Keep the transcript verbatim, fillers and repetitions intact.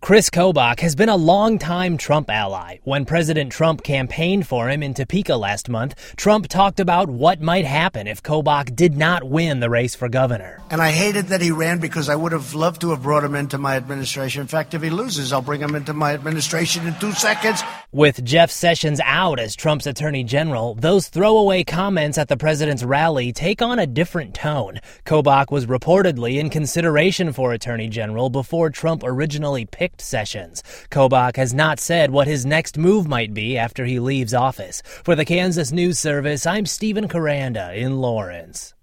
Chris Kobach has been a longtime Trump ally. When President Trump campaigned for him in Topeka last month, Trump talked about what might happen if Kobach did not win the race for governor. And I hated that he ran because I would have loved to have brought him into my administration. In fact, if he loses, I'll bring him into my administration in two seconds. With Jeff Sessions out as Trump's attorney general, those throwaway comments at the president's rally take on a different tone. Kobach was reportedly in consideration for attorney general before Trump originally picked Sessions. Kobach has not said what his next move might be after he leaves office. For the Kansas News Service, I'm Stephen Caranda in Lawrence.